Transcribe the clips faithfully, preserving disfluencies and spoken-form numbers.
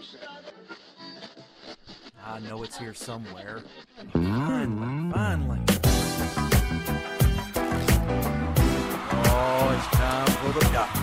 I know it's here somewhere. Finally, finally. Oh, it's time for the doctor.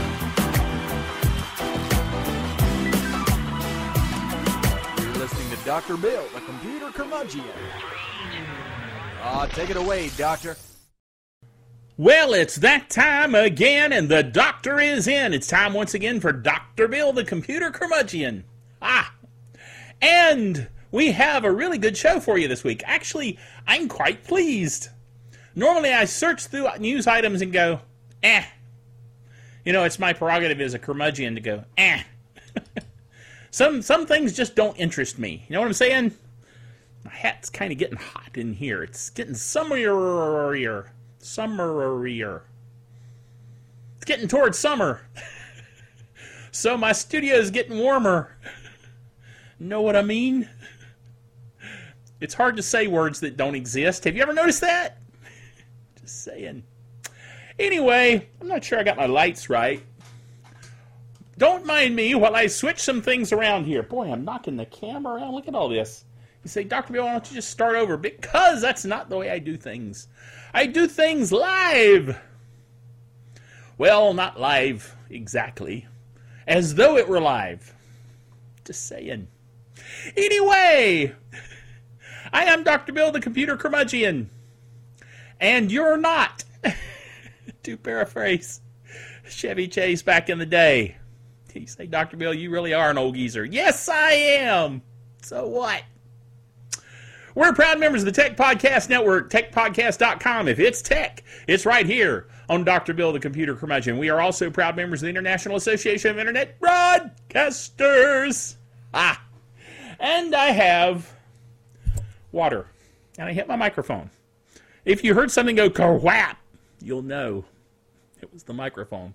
You're listening to Doctor Bill, the computer curmudgeon. Ah, take it away, Doctor. Well, it's that time again, and the doctor is in. It's time once again for Doctor Bill, the computer curmudgeon. Ah, and we have a really good show for you this week. Actually, I'm quite pleased. Normally, I search through news items and go, eh. You know, it's my prerogative as a curmudgeon to go, eh. some some things just don't interest me. You know what I'm saying? My hat's kind of getting hot in here. It's getting summerier. Summerier. It's getting towards summer. So my studio is getting warmer. Know what I mean? It's hard to say words that don't exist. Have you ever noticed that? Just saying. Anyway, I'm not sure I got my lights right. Don't mind me while I switch some things around here. Boy, I'm knocking the camera around. Look at all this. You say, Doctor Bill, why don't you just start over? Because that's not the way I do things. I do things live. Well, not live exactly. As though it were live. Just saying. Anyway, I am Doctor Bill, the computer curmudgeon. And you're not. To paraphrase Chevy Chase back in the day. You say, Doctor Bill, you really are an old geezer. Yes, I am. So what? We're proud members of the Tech Podcast Network, tech podcast dot com. If it's tech, it's right here on Doctor Bill, the computer curmudgeon. We are also proud members of the International Association of Internet Broadcasters. Ah. And I have water. And I hit my microphone. If you heard something go kerwhap, you'll know it was the microphone.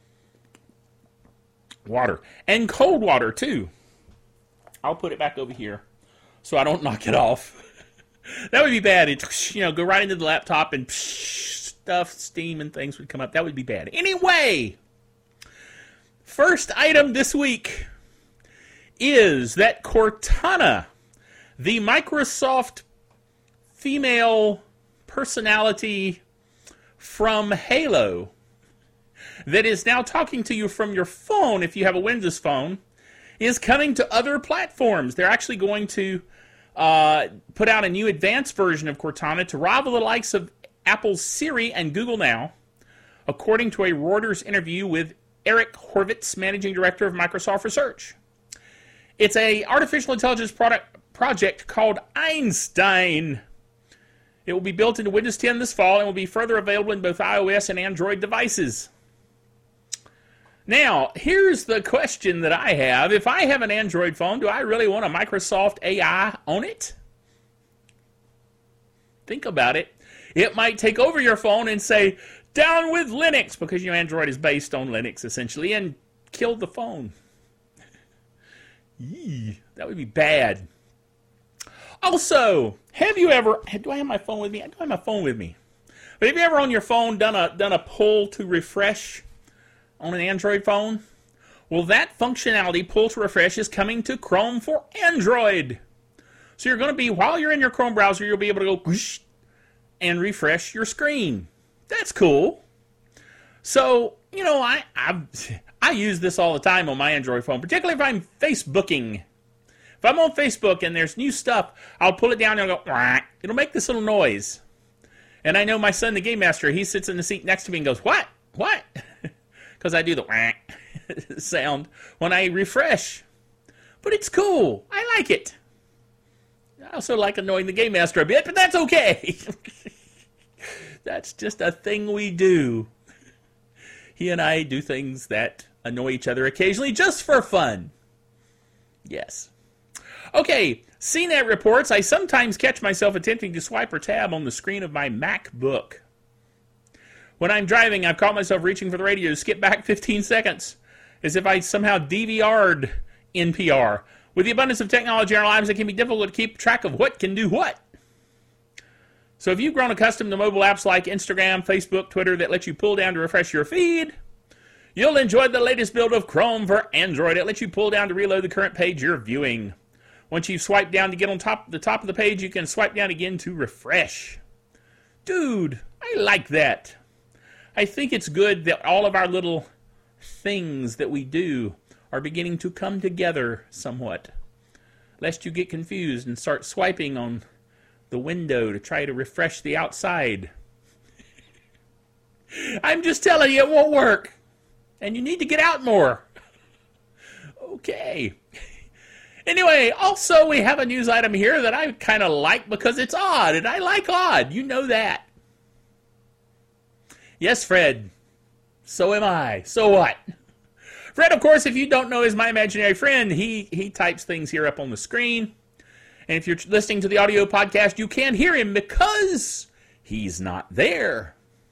Water. And cold water, too. I'll put it back over here so I don't knock it off. That would be bad. It, you know, go right into the laptop and psh, stuff, steam, and things would come up. That would be bad. Anyway, first item this week is that Cortana, the Microsoft female personality from Halo, that is now talking to you from your phone if you have a Windows phone, is coming to other platforms. They're actually going to uh, put out a new advanced version of Cortana to rival the likes of Apple's Siri and Google Now, according to a Reuters interview with Eric Horvitz, Managing Director of Microsoft Research. It's a artificial intelligence product project called Einstein. It will be built into Windows ten this fall and will be further available in both iOS and Android devices. Now, here's the question that I have. If I have an Android phone, do I really want a Microsoft A I on it? Think about it. It might take over your phone and say, down with Linux, because your Android is based on Linux, essentially, and kill the phone. Yee, that would be bad. Also, have you ever, do I have my phone with me? I don't have my phone with me. But have you ever on your phone done a, done a pull to refresh on an Android phone? Well, that functionality, pull to refresh, is coming to Chrome for Android. So you're going to be, while you're in your Chrome browser, you'll be able to go whoosh and refresh your screen. That's cool. So, you know, I I I use this all the time on my Android phone, particularly if I'm Facebooking. If I'm on Facebook and there's new stuff, I'll pull it down and I'll go, whack. It'll make this little noise. And I know my son, the Game Master, he sits in the seat next to me and goes, what? What? Because I do the whack sound when I refresh. But it's cool. I like it. I also like annoying the Game Master a bit, but that's okay. That's just a thing we do. He and I do things that annoy each other occasionally just for fun. Yes. Okay, C net reports, I sometimes catch myself attempting to swipe or tab on the screen of my MacBook. When I'm driving, I've caught myself reaching for the radio to skip back fifteen seconds, as if I somehow D V R'd N P R. With the abundance of technology in our lives, it can be difficult to keep track of what can do what. So if you've grown accustomed to mobile apps like Instagram, Facebook, Twitter that let you pull down to refresh your feed, You'll enjoy the latest build of Chrome for Android. It lets you pull down to reload the current page you're viewing. Once you swipe down to get on top the top of the page, you can swipe down again to refresh. Dude, I like that. I think it's good that all of our little things that we do are beginning to come together somewhat. Lest you get confused and start swiping on the window to try to refresh the outside. I'm just telling you, it won't work. And you need to get out more. Okay. Anyway, also we have a news item here that I kind of like because it's odd, and I like odd. You know that. Yes, Fred. So am I. So what? Fred, of course, if you don't know, is my imaginary friend. He he types things here up on the screen. And if you're listening to the audio podcast, you can't hear him because he's not there.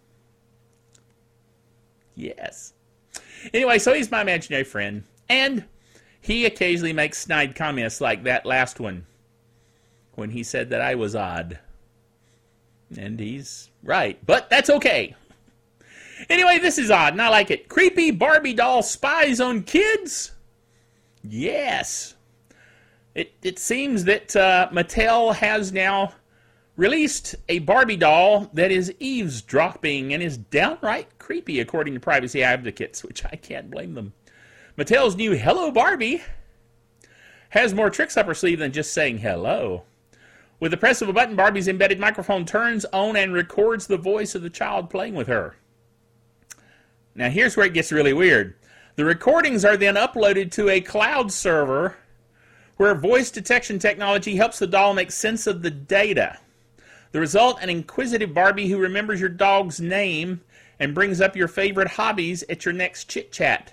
Yes. Anyway, so he's my imaginary friend. And he occasionally makes snide comments like that last one when he said that I was odd. And he's right. But that's okay. Anyway, this is odd, and I like it. Creepy Barbie doll spies on kids? Yes. It, it seems that uh, Mattel has now released a Barbie doll that is eavesdropping and is downright creepy, according to privacy advocates, which I can't blame them. Mattel's new Hello Barbie has more tricks up her sleeve than just saying hello. With the press of a button, Barbie's embedded microphone turns on and records the voice of the child playing with her. Now, here's where it gets really weird. The recordings are then uploaded to a cloud server where voice detection technology helps the doll make sense of the data. The result, an inquisitive Barbie who remembers your dog's name and brings up your favorite hobbies at your next chit-chat.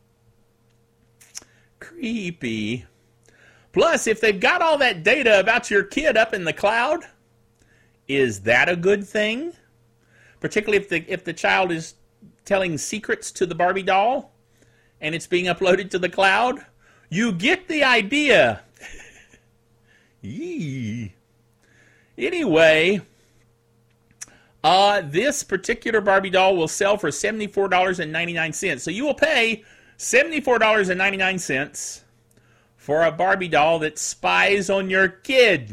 Creepy. Plus, if they've got all that data about your kid up in the cloud, is that a good thing? Particularly if the if the child is telling secrets to the Barbie doll, and it's being uploaded to the cloud. You get the idea. Yee. Anyway, uh, this particular Barbie doll will sell for seventy-four dollars and ninety-nine cents. So you will pay seventy-four dollars and ninety-nine cents for a Barbie doll that spies on your kid.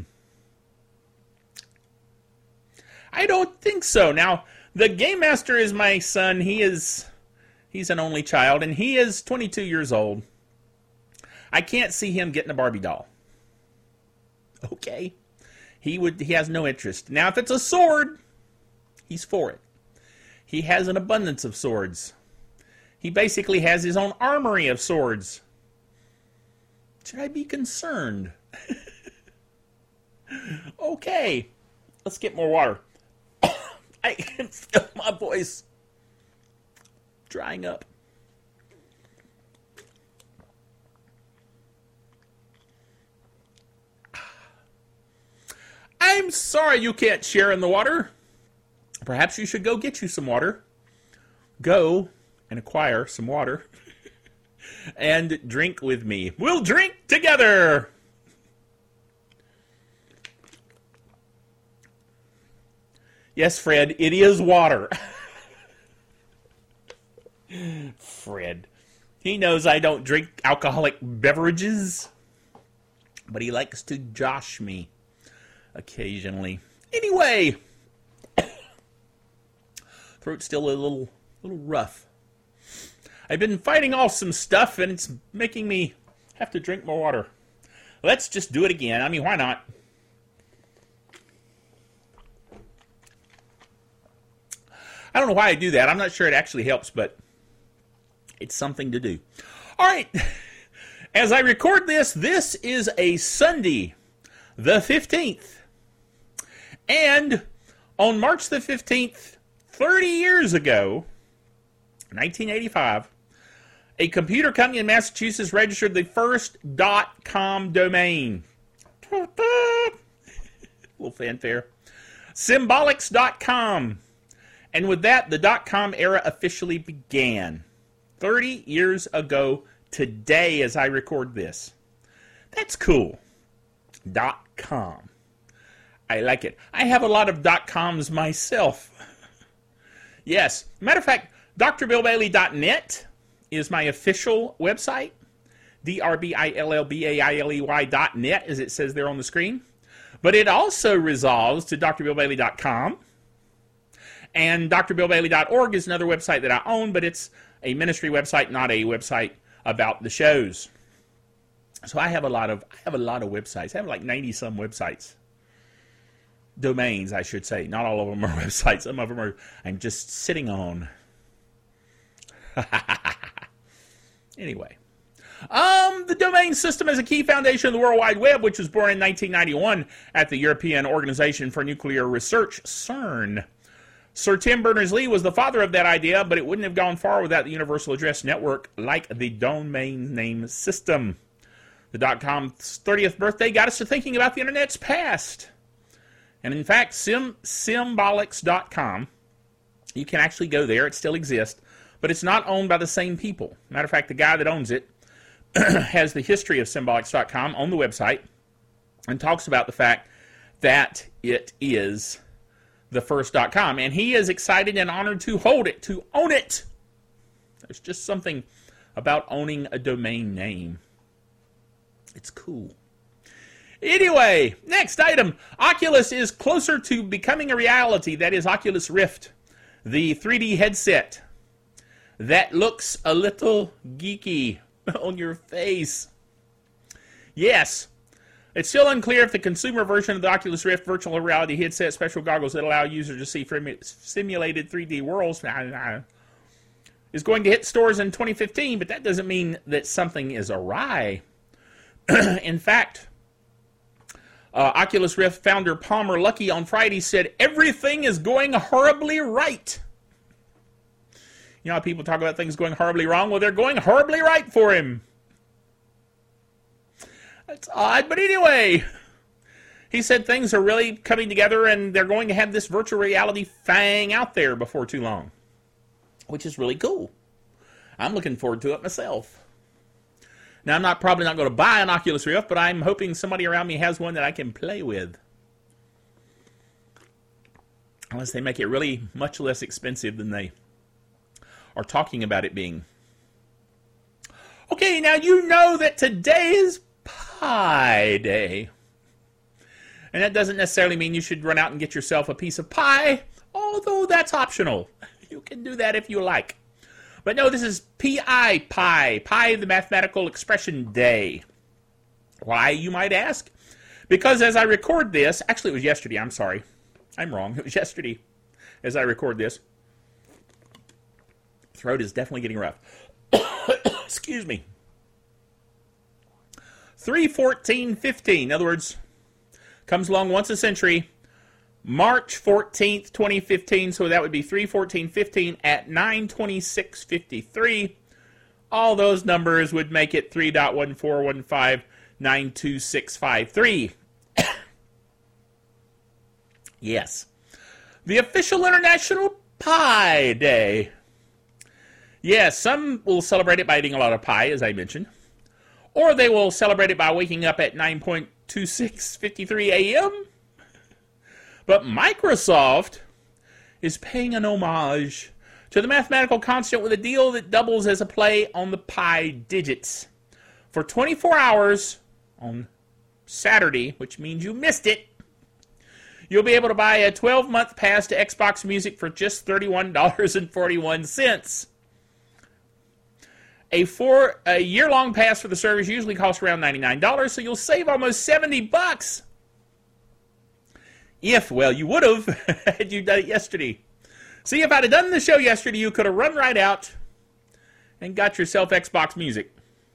I don't think so. Now, the Game Master is my son. He is, he's an only child, and he is twenty-two years old. I can't see him getting a Barbie doll. Okay. He would, he has no interest. Now, if it's a sword, he's for it. He has an abundance of swords. He basically has his own armory of swords. Should I be concerned? Okay. Let's get more water. I can feel my voice drying up. I'm sorry you can't share in the water. Perhaps you should go get you some water. Go and acquire some water. And drink with me. We'll drink together. Yes, Fred, it is water. Fred. He knows I don't drink alcoholic beverages, but he likes to josh me occasionally. Anyway, throat's still a little, little rough. I've been fighting off some stuff, and it's making me have to drink more water. Let's just do it again. I mean, why not? I don't know why I do that. I'm not sure it actually helps, but it's something to do. All right. As I record this, this is a Sunday, the fifteenth. And on March the fifteenth, thirty years ago, nineteen eighty-five, a computer company in Massachusetts registered the first .com domain. Little fanfare. Symbolics dot com. And with that, the .com era officially began. thirty years ago today as I record this. That's cool. .com. I like it. I have a lot of .coms myself. Yes. Matter of fact, D R Bill Bailey dot net is my official website, D R B I L L B A I L E Y dot net, as it says there on the screen. But it also resolves to D R bill bailey dot com. And D R bill bailey dot org is another website that I own, but it's a ministry website, not a website about the shows. So I have a lot of I have a lot of websites. I have like ninety some websites. Domains, I should say. Not all of them are websites. Some of them are I'm just sitting on. Anyway. Um, the domain system is a key foundation of the World Wide Web, which was born in nineteen ninety-one at the European Organization for Nuclear Research, CERN. Sir Tim Berners-Lee was the father of that idea, but it wouldn't have gone far without the Universal Address Network like the domain name system. The dot-com's thirtieth birthday got us to thinking about the Internet's past. And in fact, Sim, Symbolics dot com, you can actually go there. It still exists, but it's not owned by the same people. Matter of fact, the guy that owns it has the history of Symbolics dot com on the website and talks about the fact that it is the first .com. And he is excited and honored to hold it, to own it. There's just something about owning a domain name. It's cool. Anyway, next item. Oculus is closer to becoming a reality. That is Oculus Rift, the three D headset that looks a little geeky on your face. Yes, it's still unclear if the consumer version of the Oculus Rift virtual reality headset special goggles that allow users to see simulated three D worlds is going to hit stores in twenty fifteen, but that doesn't mean that something is awry. In fact, uh, Oculus Rift founder Palmer Luckey on Friday said, everything is going horribly right. You know how people talk about things going horribly wrong? Well, they're going horribly right for him. That's odd, but anyway. He said things are really coming together and they're going to have this virtual reality thing out there before too long. Which is really cool. I'm looking forward to it myself. Now, I'm not probably not going to buy an Oculus Rift, but I'm hoping somebody around me has one that I can play with. Unless they make it really much less expensive than they are talking about it being. Okay, now you know that today is Pie Day. And that doesn't necessarily mean you should run out and get yourself a piece of pie, although that's optional. You can do that if you like. But no, this is P I, Pi, Pi the Mathematical Expression Day. Why, you might ask? Because as I record this, actually it was yesterday, I'm sorry. I'm wrong, it was yesterday as I record this. Throat is definitely getting rough. Excuse me. three fourteen fifteen, in other words, comes along once a century. March fourteenth, twenty fifteen, so that would be three fourteen fifteen at nine twenty-six fifty-three. All those numbers would make it three point one four one five nine two six five three. Yes. The official International Pie Day. Yes, some will celebrate it by eating a lot of pie, as I mentioned. Or they will celebrate it by waking up at nine twenty-six fifty-three a.m., But Microsoft is paying an homage to the mathematical constant with a deal that doubles as a play on the pi digits. For twenty-four hours on Saturday, which means you missed it, you'll be able to buy a twelve-month pass to Xbox Music for just thirty-one dollars and forty-one cents. A four a year-long pass for the service usually costs around ninety-nine dollars, so you'll save almost seventy bucks. If, well, you would have had you done it yesterday. See, if I'd have done the show yesterday, you could have run right out and got yourself Xbox Music.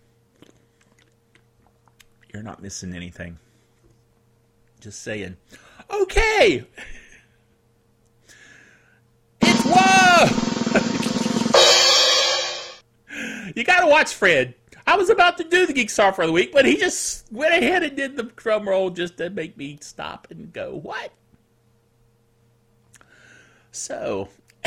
You're not missing anything. Just saying. Okay. It's whoa. You gotta watch Fred. I was about to do the Geek Software of the Week, but he just went ahead and did the drum roll just to make me stop and go, what? So,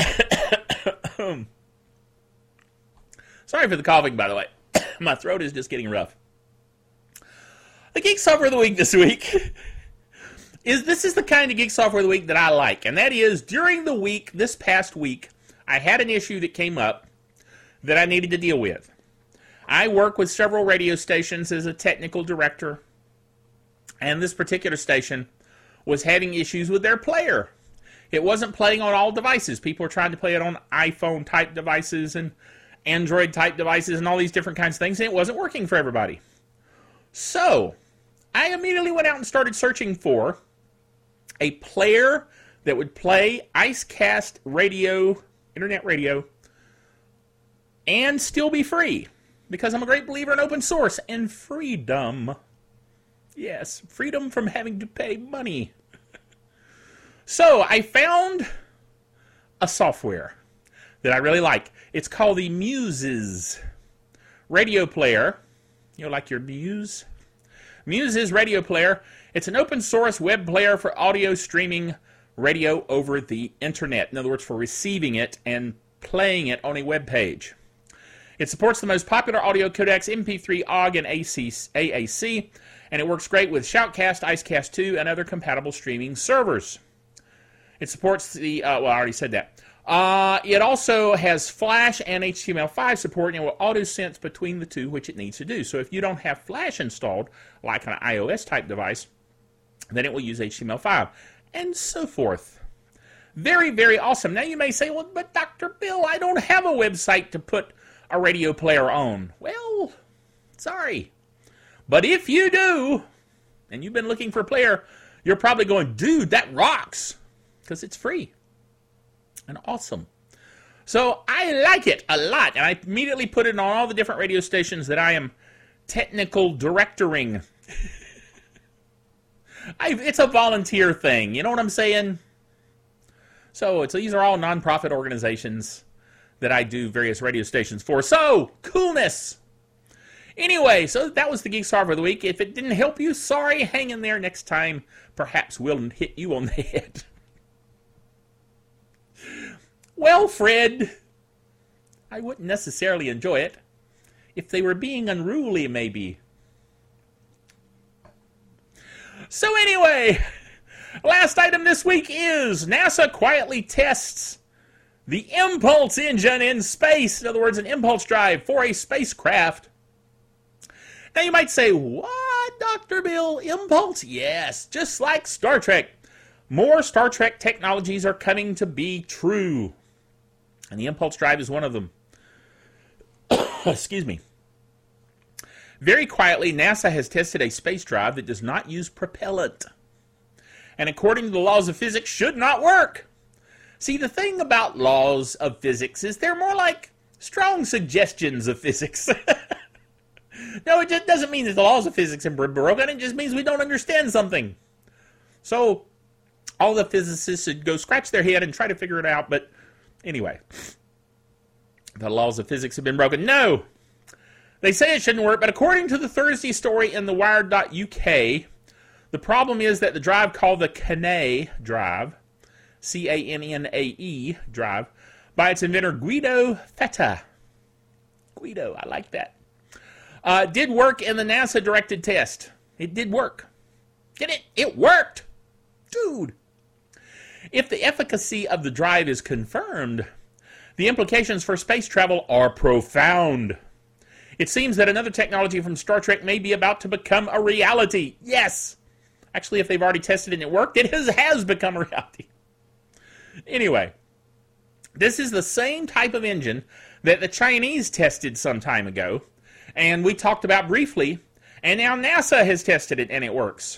sorry for the coughing, by the way. My throat is just getting rough. The Geek Software of the Week this week is, this is the kind of Geek Software of the Week that I like, and that is, during the week, this past week, I had an issue that came up that I needed to deal with. I work with several radio stations as a technical director, and this particular station was having issues with their player. It wasn't playing on all devices. People were trying to play it on iPhone-type devices and Android-type devices and all these different kinds of things, and it wasn't working for everybody. So, I immediately went out and started searching for a player that would play IceCast radio, internet radio, and still be free. Because I'm a great believer in open source and freedom. Yes, freedom from having to pay money. So, I found a software that I really like. It's called the Muses radio player. You know, like your Muse? Muses radio player. It's an open source web player for audio streaming radio over the internet. In other words, for receiving it and playing it on a web page. It supports the most popular audio codecs, M P three, O G, and A A C, and it works great with Shoutcast, IceCast two, and other compatible streaming servers. It supports the, uh, well, I already said that. Uh, it also has Flash and H T M L five support, and it will auto-sense between the two, which it needs to do. So if you don't have Flash installed, like an iOS-type device, then it will use H T M L five, and so forth. Very, very awesome. Now you may say, well, but Doctor Bill, I don't have a website to put a radio player on. Well, sorry. But if you do, and you've been looking for a player, you're probably going, dude, that rocks. Because it's free. And awesome. So I like it a lot. And I immediately put it on all the different radio stations that I am technical directoring. I, it's a volunteer thing. You know what I'm saying? So it's, these are all nonprofit organizations that I do various radio stations for. So, coolness. Anyway, so that was the Geek Star for the week. If it didn't help you, sorry. Hang in there. Next time, perhaps we'll hit you on the head. Well, Fred, I wouldn't necessarily enjoy it if they were being unruly, maybe. So anyway, last item this week is NASA quietly tests the impulse engine in space. In other words, an impulse drive for a spacecraft. Now you might say, what, Doctor Bill? Impulse? Yes, just like Star Trek. More Star Trek technologies are coming to be true. And the impulse drive is one of them. Excuse me. Very quietly, NASA has tested a space drive that does not use propellant. And according to the laws of physics, should not work. See, the thing about laws of physics is they're more like strong suggestions of physics. No, it just doesn't mean that the laws of physics are broken. It just means we don't understand something. So, all the physicists should go scratch their head and try to figure it out. But anyway, the laws of physics have been broken. No! They say it shouldn't work, but according to the Thursday story in the Wired dot U K, the problem is that the drive called the Cannae drive, C A N N A E drive, by its inventor Guido Fetta. Guido, I like that. Uh, did work in the NASA-directed test. It did work. Did it? It worked! Dude! If the efficacy of the drive is confirmed, the implications for space travel are profound. It seems that another technology from Star Trek may be about to become a reality. Yes! Actually, if they've already tested it and it worked, it has, has become a reality. Anyway, this is the same type of engine that the Chinese tested some time ago, and we talked about briefly, and now NASA has tested it and it works.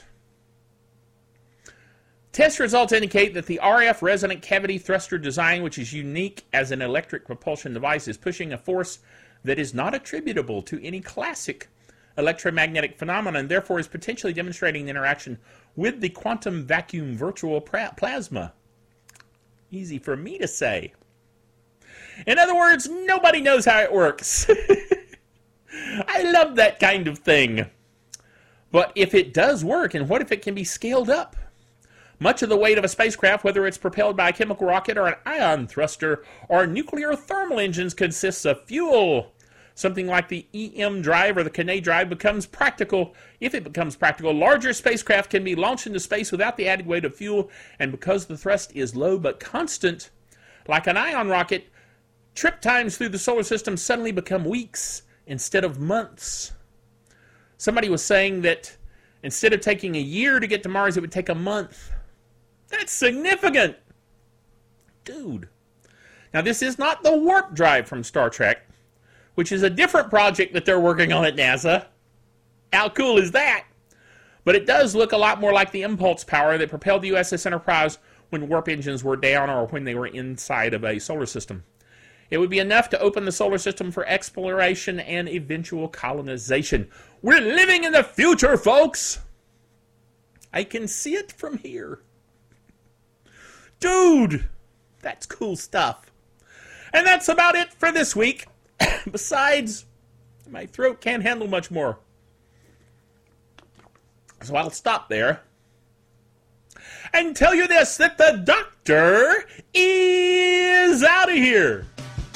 Test results indicate that the R F resonant cavity thruster design, which is unique as an electric propulsion device, is pushing a force that is not attributable to any classic electromagnetic phenomenon, and therefore is potentially demonstrating the interaction with the quantum vacuum virtual plasma. Easy for me to say. In other words, nobody knows how it works. I love that kind of thing. But if it does work, and what if it can be scaled up? Much of the weight of a spacecraft, whether it's propelled by a chemical rocket or an ion thruster or nuclear thermal engines, consists of fuel. Something like the E M drive or the Cannae drive becomes practical. If it becomes practical, larger spacecraft can be launched into space without the added weight of fuel, and because the thrust is low but constant, like an ion rocket, trip times through the solar system suddenly become weeks instead of months. Somebody was saying that instead of taking a year to get to Mars, it would take a month. That's significant. Dude. Now, this is not the warp drive from Star Trek, which is a different project that they're working on at NASA. How cool is that? But it does look a lot more like the impulse power that propelled the U S S Enterprise when warp engines were down or when they were inside of a solar system. It would be enough to open the solar system for exploration and eventual colonization. We're living in the future, folks! I can see it from here. Dude! That's cool stuff. And that's about it for this week. Besides, my throat can't handle much more. So I'll stop there and tell you this, that the Doctor is out of here.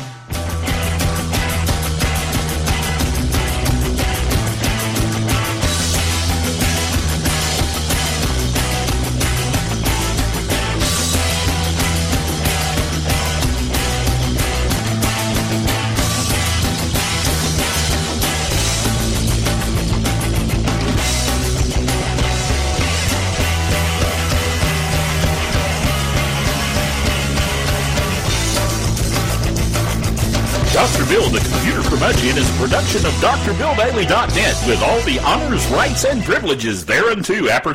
Doctor Bill, the Computer Curmudgeon, is a production of D R Bill Daily dot net with all the honors, rights, and privileges thereunto appertaining.